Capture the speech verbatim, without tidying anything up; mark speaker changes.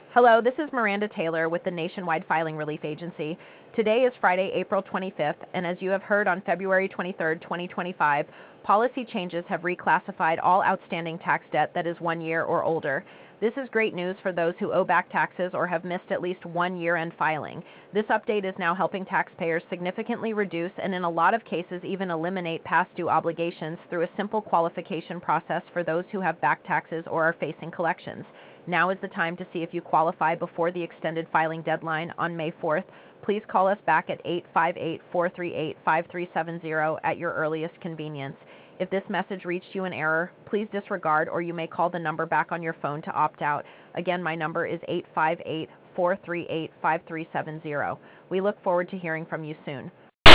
Speaker 1: Hello, this is Miranda Taylor with the Nationwide Filing Relief Agency. Today is Friday, April twenty-fifth, and as you have heard on February twenty-third, twenty twenty-five, policy changes have reclassified all outstanding tax debt that is one year or older. This is great news for those who owe back taxes or have missed at least one year-end filing. This update is now helping taxpayers significantly reduce and in a lot of cases even eliminate past due obligations through a simple qualification process for those who have back taxes or are facing collections. Now is the time to see if you qualify before the extended filing deadline on May fourth. Please call us back at eight five eight, four three eight, five three seven zero at your earliest convenience. If this message reached you in error, please disregard or you may call the number back on your phone to opt out. Again, my number is eight five eight, four three eight, five three seven zero. We look forward to hearing from you soon.